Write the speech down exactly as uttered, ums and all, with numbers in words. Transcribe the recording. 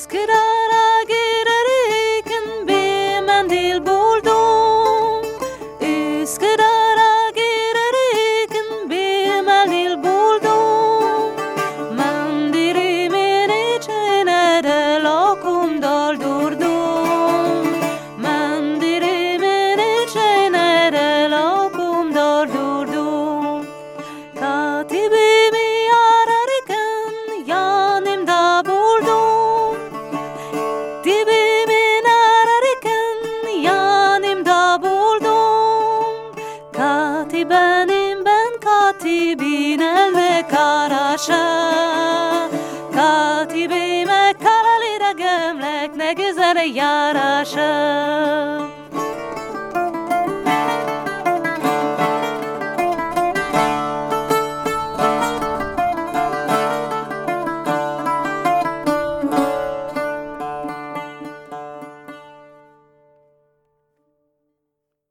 Üsküdar'a girerken bir mendil buldum. Üsküdar'a girerken bir mendil buldum. Mendilimin içine de lokum doldurdum. Mendilimin içine de lokum doldurdum. Katibimi ararken yanımda buldum. Dibimin ararken yanımda buldum. Katibenim ben, katibin elde karaşa. Katibime karalıyla gömlek ne güzel yaraşa.